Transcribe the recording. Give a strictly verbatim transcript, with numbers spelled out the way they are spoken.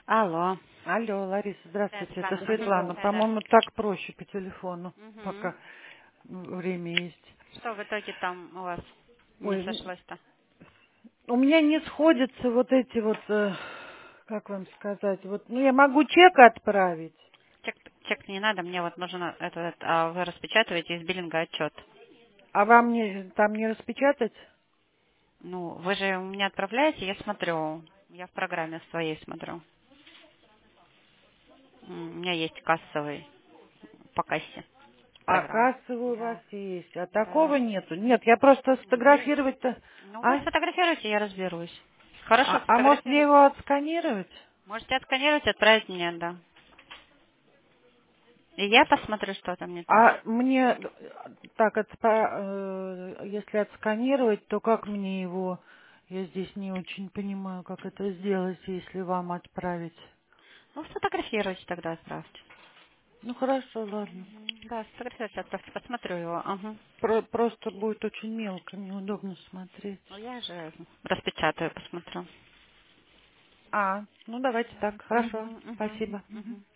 Алло. Алло, Лариса, Да, здравствуйте, это Светлана. Мгм. Светлана. Да, да. По-моему, так проще по телефону, Мгм. пока время есть. Что в итоге там у вас не Ой, м, сошлось-то? у меня не сходятся вот эти вот, э, как вам сказать, вот, ну я могу чек отправить, Чек, чек не надо, мне вот нужен этот, а вы распечатываете из биллинга отчет. а вам не, там не распечатать? Ну, вы же у меня отправляете, я смотрю. Я в программе своей смотрю. М, У меня есть кассовый по кассе А программа. кассовый у вас Да. есть, а Да, такого да. нету. Нет, я просто Есть. сфотографировать-то, Ну, вы а? сфотографируйте, я разберусь. Хорошо, А, а может мне сфотографируйте. его отсканировать? Можете отсканировать и отправить мне, да. И я посмотрю, что там не так. А мне так, отспа- э, если отсканировать, то как мне его, я здесь не очень понимаю, как это сделать, если вам отправить. Ну, сфотографируйте тогда, отправьте. Ну хорошо, ладно. Мгм. Да, сфотографируйте, отправьте, посмотрю его. Ага. Про- просто будет очень мелко, неудобно смотреть. Ну, я же распечатаю, посмотрю. А, ну давайте так, хорошо, Мгм, мгм, спасибо. Мгм. мгм.